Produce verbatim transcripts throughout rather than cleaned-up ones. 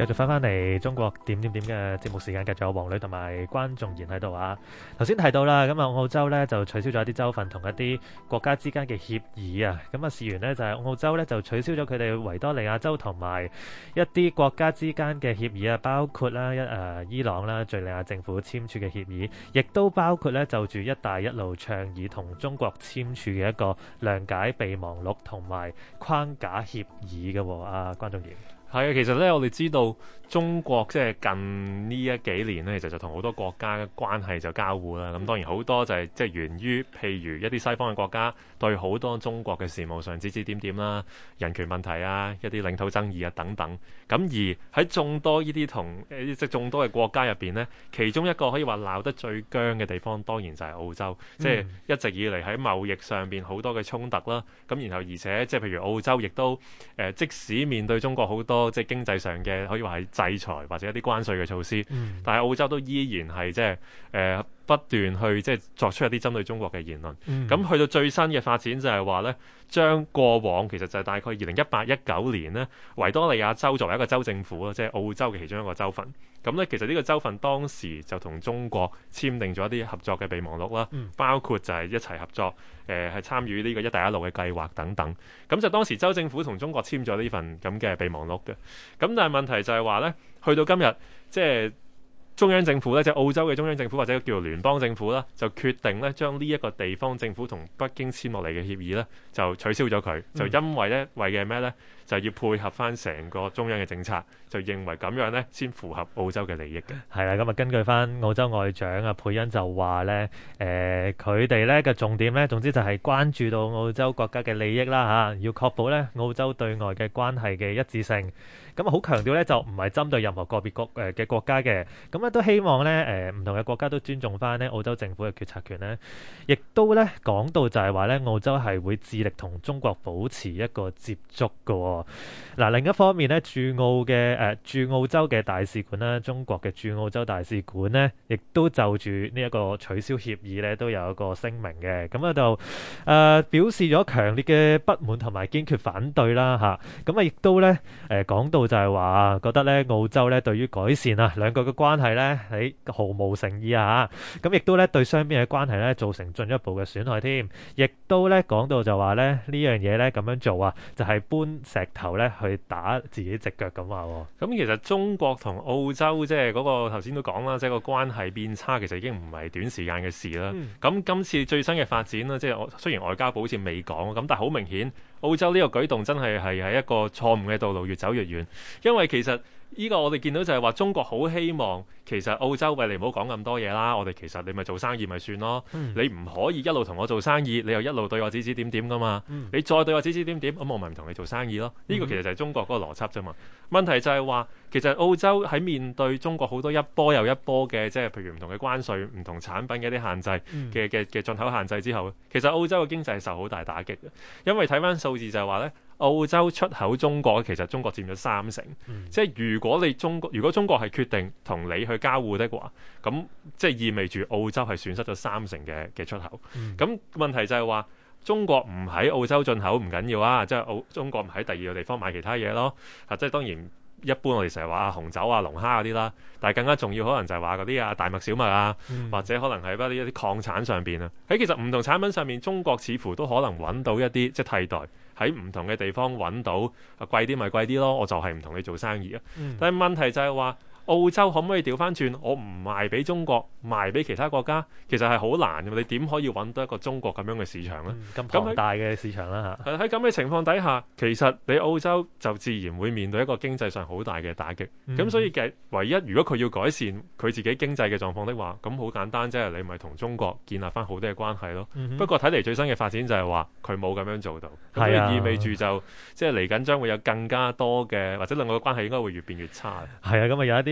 繼續翻翻嚟中國點點點嘅節目時間，繼續有黃女同埋關仲賢喺度啊。頭先提到啦，咁啊澳洲咧就取消咗一啲州份同一啲國家之間嘅協議啊。咁啊事緣呢，就係澳洲咧就取消咗佢哋維多利亞州同埋一啲國家之間嘅協議啊，包括啦一誒伊朗啦、敍利亞政府簽署嘅協議，亦都包括咧就住一帶一路倡議同中國簽署嘅一個諒解備忘錄同埋框架協議嘅喎。啊，關仲賢。 係啊，其實咧，我哋知道中國即係近呢一幾年咧，其實就同好多國家嘅關係就交互啦。咁當然好多就係即係源於譬如一啲西方嘅國家對好多中國嘅事務上指指點點啦、人權問題啊、一啲領土爭議啊等等。咁而喺眾多呢啲同即係眾多嘅國家入邊呢，其中一個可以話鬧得最僵嘅地方，當然就係澳洲。即係、嗯、一直以嚟喺貿易上邊好多嘅衝突啦。咁然後而且即係譬如澳洲亦都誒、呃，即使面對中國好多即係經濟上嘅可以話係制裁或者一啲關稅嘅措施，嗯、但係澳洲都依然係即係誒不斷去即係作出一啲針對中國嘅言論。咁、嗯、去到最新嘅發展就係話咧，將過往其實就係大概二零一八一九年呢，維多利亞州作為一個州政府啦，即係澳洲嘅其中一個州份。咁咧其實呢個州份當時就同中國簽訂咗一啲合作嘅備忘錄啦，嗯、包括就係一齊合作誒係參與呢個一帶一路嘅計劃等等。咁就當時州政府同中國簽咗呢份咁嘅備忘錄嘅。咁但係問題就係話咧，去到今日即係中央政府咧，即係澳洲嘅中央政府或者叫做聯邦政府啦，就決定咧將呢一個地方政府同北京簽落嚟嘅協議咧，就取消咗佢。就因為咧，為嘅咩咧？就要配合翻成個中央嘅政策，就認為咁樣咧先符合澳洲嘅利益嘅。 係啦，咁啊根據翻澳洲外長啊佩恩就話咧，誒佢哋咧嘅重點咧，總之就係關注到澳洲國家嘅利益啦嚇，要確保咧澳洲對外嘅關係嘅一致性。咁啊好強調咧，就唔係針對任何個別國誒嘅國家嘅。咁咧都希望咧誒唔同嘅國家都尊重翻咧澳洲政府嘅決策權咧，亦都咧講到就係話咧澳洲係會致力同中國保持一個接觸嘅。嗱，另一方面咧，駐澳嘅誒駐澳洲嘅大使館啦，中國嘅駐澳洲大使館呢，亦都就住呢一個取消協議咧，都有一個聲明嘅。咁啊就誒表示咗強烈嘅不滿同埋堅決反對啦嚇。咁啊亦都咧誒講到就係話覺得咧澳洲咧對於改善啊兩國嘅關係咧喺毫無誠意啊嚇。咁亦都咧對雙邊嘅關係咧造成進一步嘅損害添。亦都咧講到就話咧呢樣嘢咧咁樣做啊，就係搬石頭咧去打自己隻腳咁話喎。 咁其實中國同澳洲即係嗰個頭先都講啦，即係個關係變差，其實已經唔係短時間嘅事啦。咁、嗯、今次最新嘅發展啦，即係雖然外交部好似未講，咁但係好明顯澳洲呢個舉動真係係喺一個錯誤嘅道路越走越遠，因為其實呢個我哋見到就係話中國好希望其實澳洲喂，你唔好講咁多嘢啦，我哋其實你咪做生意咪算咯。嗯、你唔可以一路同我做生意，你又一路對我指指點點噶嘛。嗯、你再對我指指點點，咁我咪唔同你做生意咯。呢、這個其實就係中國嗰個邏輯啫嘛。問題就係話其實澳洲喺面對中國好多一波又一波嘅即係譬如唔同嘅關稅、唔同產品嘅一啲限制嘅嘅嘅進口限制之後，其實澳洲嘅經濟係受好大打擊嘅，因為睇翻數字就係話咧。澳洲出口中國其實中國佔咗三成，嗯、即係如果你中國如果中國係決定同你去交互的話，咁即係意味住澳洲係損失咗三成嘅嘅出口。咁、嗯、問題就係話中國唔喺澳洲進口唔緊要啊，即係澳中國唔喺第二個地方買其他嘢咯。啊，即係當然一般我哋成日話啊紅酒啊龍蝦嗰啲啦，但係更加重要可能就係話嗰啲啊大麥小麥啊，嗯、或者可能係一啲一啲礦產上邊啊。喺其實唔同產品上面，中國似乎都可能揾到一啲即係替代。喺唔同嘅地方揾到啊貴啲咪貴啲咯，我就係唔同你做生意啊。嗯、但係問題就係話澳洲可唔可以調翻轉？我唔賣俾中國，賣俾其他國家，其實係好難嘅。你點可以揾到一個中國咁樣嘅市場呢？ 咁龐、嗯、大嘅市場啦嚇。喺咁嘅情況底下，其實你澳洲就自然會面對一個經濟上好大嘅打擊。咁、嗯、所以嘅唯一，如果佢要改善佢自己經濟嘅狀況的話，咁好簡單啫，你咪同中國建立翻好啲嘅關係咯。嗯、哼不過睇嚟最新嘅發展就係話佢冇咁樣做到，咁所以意味住就即係嚟緊將會有更加多嘅，或者兩個關係應該會越變越差。 係啊，咁啊有一啲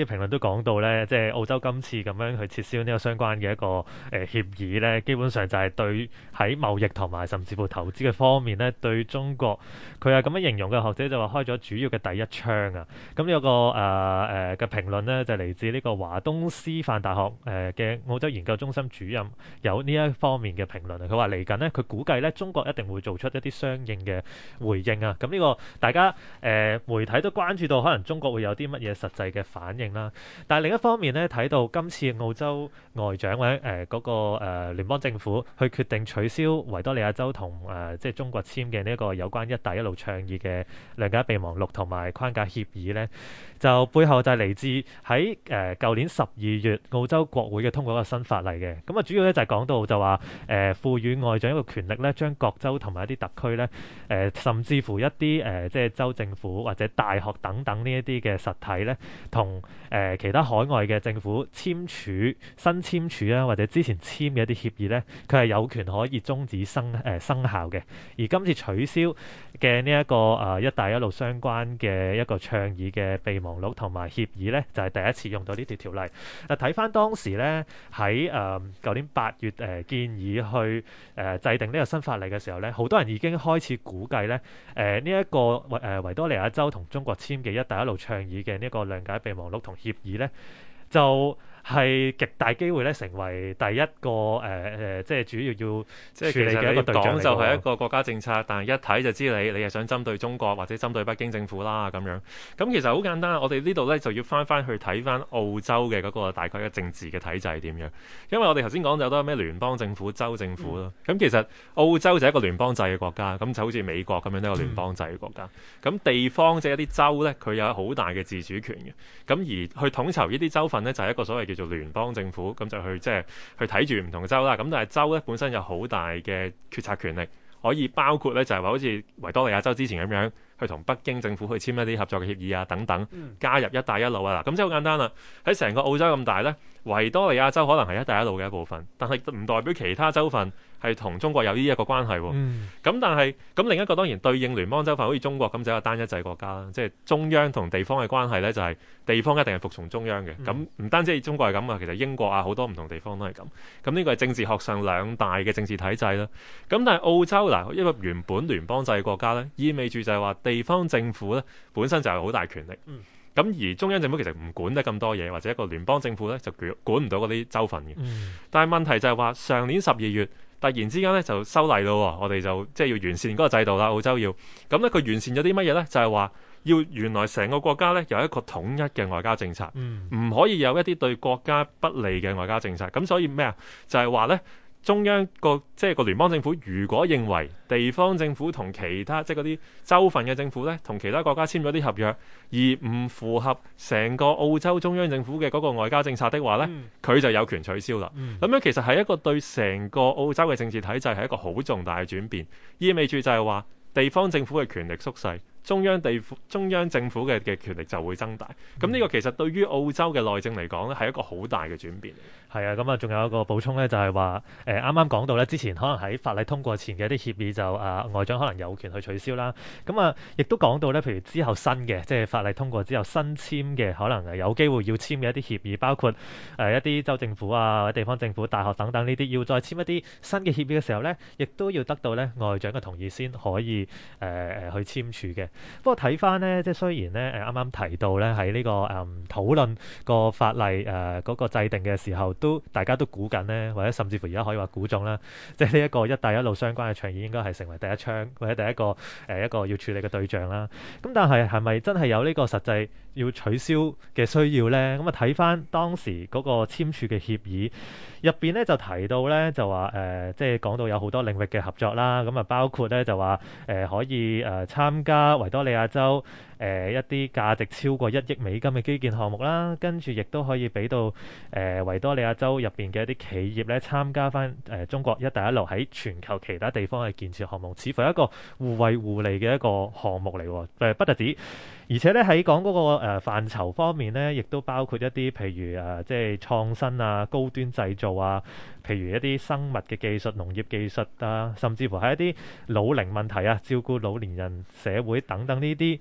啲評論都講到咧，即係澳洲今次咁樣去撤銷呢個相關嘅一個誒協議咧，基本上就係對喺貿易同埋甚至乎投資嘅方面咧，對中國佢係咁樣形容嘅學者就話開咗主要嘅第一槍啊！咁有個誒誒嘅評論咧，就嚟自呢個華東師範大學誒嘅澳洲研究中心主任有呢一方面嘅評論啊。佢話嚟緊咧，佢估計咧中國一定會做出一啲相應嘅回應啊！咁呢個大家誒、呃、媒體都關注到，可能中國會有啲乜嘢實際嘅反應啦。但係另一方面咧，睇到今次澳洲外長或者誒嗰個誒聯邦政府去決定取消維多利亞州同誒即係中國簽嘅呢一個有關一帶一路倡議嘅諒解備忘錄同埋框架協議咧，就背後就係嚟自喺誒舊年十二月澳洲國會嘅通過一個新法例嘅。咁啊主要咧就係講到就話誒賦予外長一個權力咧，將各州同埋一啲特區咧誒甚至乎一啲誒即係州政府或者大學等等呢一啲嘅實體咧，同誒其他海外嘅政府簽署新簽署啊，或者之前簽嘅一啲協議咧，佢係有權可以終止生誒、呃、生效嘅。而今次取消嘅呢一個誒一帶一路相關嘅一個倡議嘅備忘錄同埋協議咧，就係、是、第一次用到呢條條例。嗱睇翻當時咧喺誒舊年八月誒、呃、建議去誒、呃、制定呢個新法例嘅時候咧，好多人已經開始估計咧誒呢一個維誒維多利亞州同中國簽嘅一帶一路倡議嘅呢個諒解備忘錄同協議咧，就係極大機會咧成為第一個誒誒、呃，即係主要要即係處理嘅一個對象嚟。 講就係一個國家政策，但係一睇就知你你係想針對中國或者針對北京政府啦咁樣。咁其實好簡單，我哋呢度咧就要翻翻去睇翻澳洲嘅嗰個大概嘅政治嘅體制係點樣。因為我哋頭先講咗好多咩聯邦政府、州政府咯。咁、嗯、其實澳洲就係一個聯邦制嘅國家，咁就好似美國咁樣都係一個聯邦制嘅國家。咁、嗯、地方即係一啲州咧，佢有好大嘅自主權嘅。咁而去統籌呢啲州份咧，就係、是、一個所謂叫做聯邦政府，咁就去即係、就是、去睇住唔同嘅州啦。咁但係州咧本身有好大嘅決策權力，可以包括咧就係話好似維多利亞州之前咁樣，去同北京政府去簽一啲合作嘅協議啊等等，加入一帶一路啊。嗱，咁即係好簡單啦。喺成個澳洲咁大咧，維多利亞州可能係一帶一路嘅一部分，但係唔代表其他州份係同中國有呢一個關係喎。咁、嗯、但係咁另一個當然對應聯邦州份，好似中國咁就係一個單一制國家啦。即係中央同地方嘅關係咧，就係地方一定係服從中央嘅。咁唔、嗯、單止係中國係咁啊，其實英國啊好多唔同地方都係咁。咁呢個係政治學上兩大嘅政治體制啦。咁但係澳洲嗱，一個原本聯邦制嘅國家咧，意味住就係話地方政府咧本身就係好大權力。嗯咁而中央政府其實唔管得咁多嘢，或者一個聯邦政府咧就管唔到嗰啲州份嘅。嗯、但係問題就係話上年十二月突然之間咧就修例咯，我哋就即係、就是、要完善嗰個制度啦。澳洲要咁咧，佢完善咗啲乜嘢咧？就係、是、話要原來成個國家咧有一個統一嘅外交政策，唔、嗯、可以有一啲對國家不利嘅外交政策。咁所以咩啊？就係話咧。中央個即係個聯邦政府，如果認為地方政府同其他即係嗰啲州份嘅政府咧，同其他國家簽咗啲合約，而唔符合成個澳洲中央政府嘅嗰個外交政策的話咧，佢、嗯、就有權取消啦。咁、嗯、樣其實係一個對成個澳洲嘅政治體制係一個好重大嘅轉變，意味住就係話地方政府嘅權力縮細。中央地府中央政府嘅嘅權力就會增大，咁呢個其實對於澳洲嘅內政嚟講咧，係一個好大嘅轉變。係啊，咁啊，仲有一個補充咧，就係話誒啱啱講到咧，之前可能喺法例通過前嘅一啲協議就啊外長可能有權去取消啦。咁啊，亦都講到咧，譬如之後新嘅即係法例通過之後新簽嘅，可能係有機會要簽嘅一啲協議，包括誒、呃、一啲州政府啊、或者地方政府、大學等等呢啲，要再簽一啲新嘅協議嘅時候咧，亦都要得到咧外長嘅同意先可以誒誒、呃、去簽署嘅。不過睇翻咧，即係雖然咧誒啱啱提到咧喺呢、這個誒、嗯、討論個法例誒嗰、呃那個制定嘅時候，都大家都估緊咧，或者甚至乎而家可以話估中啦，即係呢一個一帶一路相關嘅倡議應該係成為第一槍或者第一個誒、呃、一個要處理嘅對象啦。咁但係係咪真係有呢個實際要取消嘅需要咧？咁啊睇翻當時嗰個簽署嘅協議入邊咧，就提到咧就話誒、呃，即係講到有好多領域嘅合作啦。咁啊包括咧就話誒、呃、可以誒、呃、參加維多利亞州誒、呃、一啲價值超過一億美金嘅基建項目啦，跟住亦都可以俾到誒、呃、維多利亞州入邊嘅一啲企業咧參加翻誒、呃、中國一帶一路喺全球其他地方嘅建設項目，似乎係一個互惠互利嘅一個項目嚟喎。誒不特止，而且咧喺講嗰個誒、呃、範疇方面咧，亦都包括一啲譬如誒、呃、即係創新啊、高端製造啊，譬如一啲生物嘅技術、農業技術啊，甚至乎係一啲老齡問題啊、照顧老年人社會等等呢啲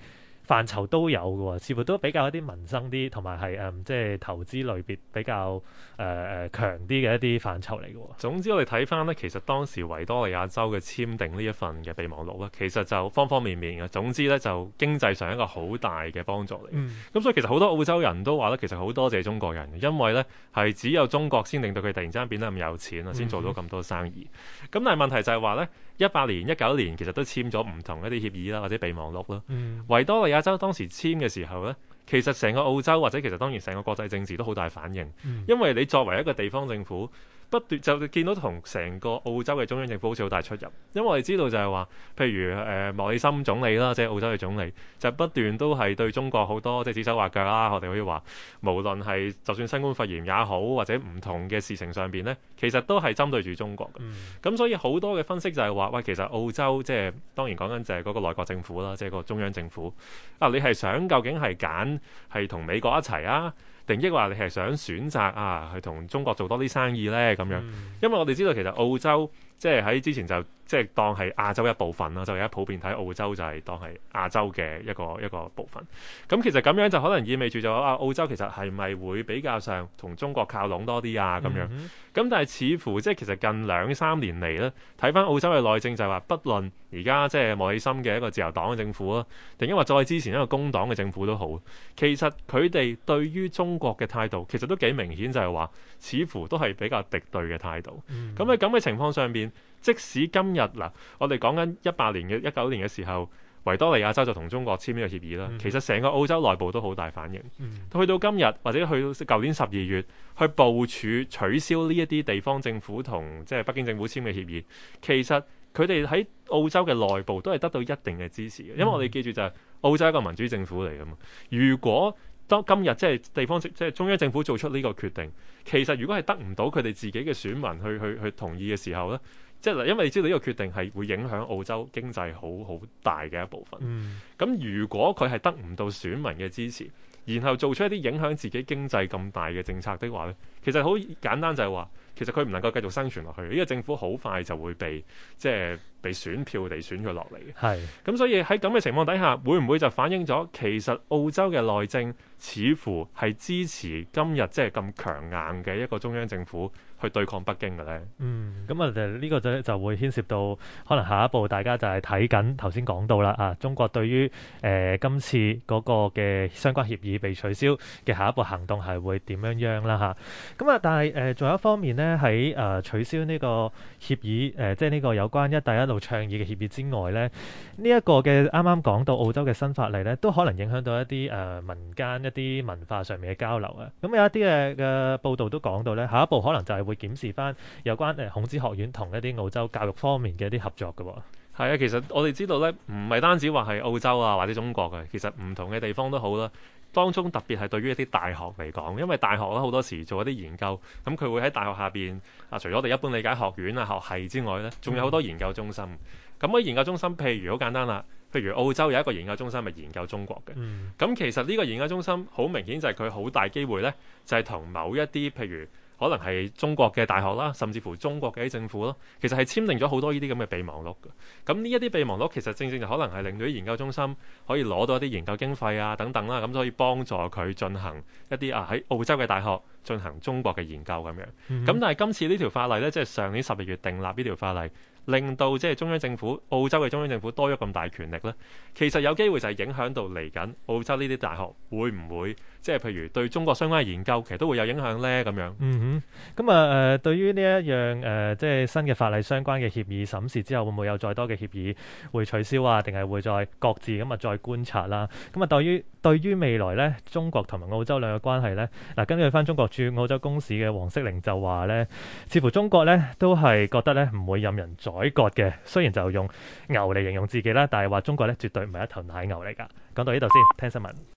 範疇都有嘅喎，似乎都比較一啲民生啲，同埋係誒即係投資類別比較誒誒、呃、強啲嘅一啲範疇嚟嘅喎。 總之我哋睇翻呢，其實當時維多利亞州嘅簽訂呢一份嘅備忘錄咧，其實就方方面面嘅。總之呢，就經濟上一個好大嘅幫助嚟。咁、嗯、所以其實好多澳洲人都話咧，其實好多謝中國人，因為呢係只有中國先令到佢突然之間變得咁有錢啊，先做到咁多生意。咁、嗯、但係問題就係話呢，一八年、一九年其實都簽咗唔同一啲協議啦，或者備忘錄啦。嗯、維多利亞州當時簽嘅時候呢，其實成個澳洲或者其實當然成個國際政治都好大反應，嗯、因為你作為一個地方政府，不斷就見到同成個澳洲嘅中央政府好似好大出入，因為我哋知道就係話，譬如誒、呃、莫里森總理啦，即係澳洲嘅總理，就不斷都係對中國好多即係指手畫腳啦。我哋可以話，無論係就算新冠肺炎也好，或者唔同嘅事情上邊呢，其實都係針對住中國嘅。咁、嗯、所以好多嘅分析就係話，喂，其實澳洲即係當然講緊就係嗰個內閣政府啦，即係個中央政府啊，你係想究竟係揀係同美國一齊啊？定抑或你係想選擇啊，去同中國做多啲生意呢？咁樣，嗯、因為我哋知道其實澳洲即係喺之前就即係當係亞洲一部分啦，就而家普遍睇澳洲就係當係亞洲嘅一個一個部分。咁其實咁樣就可能意味住就啊，澳洲其實係咪會比較上同中國靠攏多啲啊？咁樣。咁、嗯、但係似乎即係其實近兩三年嚟咧，睇翻澳洲嘅內政就係話，不論而家即係莫里森嘅一個自由黨嘅政府啦，定因為再之前一個工黨嘅政府都好，其實佢哋對於中國嘅態度其實都幾明顯，就係話似乎都係比較敵對嘅態度。咁喺咁嘅情況上邊，即使今日嗱，我哋講緊一八年嘅一九年嘅時候，維多利亞州就同中國簽呢個協議啦。嗯、其實成個澳洲內部都好大反應。嗯、去到今日或者去到舊年十二月，去部署取消呢一啲地方政府同即係北京政府簽嘅協議，其實佢哋喺澳洲嘅內部都係得到一定嘅支持嘅。因為我哋記住就係澳洲係一個民主政府嚟㗎嘛。如果當今日即係地方即係中央政府做出呢個決定，其實如果係得唔到佢哋自己嘅選民去去去同意嘅時候呢，即係因為你知道呢個決定係會影響澳洲經濟好好大嘅一部分。咁、嗯、如果佢係得唔到選民嘅支持，然後做出一啲影響自己經濟咁大嘅政策的話呢，其實好簡單就係話，其實佢唔能夠繼續生存落去。呢、這個政府好快就會被即係被選票地選咗落嚟嘅。係咁，所以喺咁嘅情況底下，會唔會就反映咗其實澳洲嘅內政似乎係支持今日即係咁強硬嘅一個中央政府去對抗北京嘅咧？嗯，咁啊，呢個就就會牽涉到可能下一步大家就係睇緊頭先講到啦啊，中國對於誒、呃、今次嗰個嘅相關協議被取消嘅下一步行動係會點樣樣啦嚇？咁啊，但係誒仲有一方面呢，喺誒、呃、取消呢個協議誒、呃，即係呢個有關一帶一路倡議嘅協議之外咧，呢、這、一個嘅啱啱講到澳洲嘅新法例咧，都可能影響到一啲誒、呃、民間一啲文化上面嘅交流啊。咁有一啲嘅嘅報道都講到咧，下一步可能就係會檢視翻有關誒孔子學院同一啲澳洲教育方面嘅一啲合作嘅。係啊，其實我哋知道咧，唔係單止話係澳洲啊或者中國嘅，其實唔同嘅地方都好啦。當中特別係對於一啲大學嚟講，因為大學咧好多時做一啲研究，咁佢會喺大學下邊啊，除咗我哋一般理解學院啊學系之外咧，仲有好多研究中心。咁喺、嗯、研究中心，譬如好簡單啦，譬如澳洲有一個研究中心係研究中國嘅。咁、嗯、其實呢個研究中心好明顯就係佢好大機會咧，就係同某一啲譬如可能係中國嘅大學啦，甚至乎中國嘅啲政府咯，其實係簽訂咗好多呢啲咁嘅備忘錄嘅。咁呢一啲備忘錄其實正正就可能係令到啲研究中心可以攞到一啲研究經費啊等等啦，咁所以幫助佢進行一啲啊喺澳洲嘅大學進行中國嘅研究咁樣。咁、嗯、但係今次呢條法例呢，即係上年十二月訂立呢條法例，令到即係中央政府澳洲嘅中央政府多咗咁大權力呢，其實有機會就係影響到嚟緊澳洲呢啲大學會唔會即係譬如對中國相關嘅研究其實都會有影響呢咁樣。嗯哼，咁啊誒，對於呢一樣誒、呃，即係新嘅法例相關嘅協議審視之後，會唔會有再多嘅協議會取消啊？定係會再各自咁啊再觀察啦？咁啊，對於對於未來咧，中國同埋澳洲兩個關係咧，嗱，根據翻中國駐澳洲公使嘅黃色玲就話咧，似乎中國咧都係覺得咧唔會任人宰割嘅，雖然就用牛嚟形容自己啦，但係話中國咧絕對唔係一頭奶牛嚟㗎。講到呢度先，聽新聞。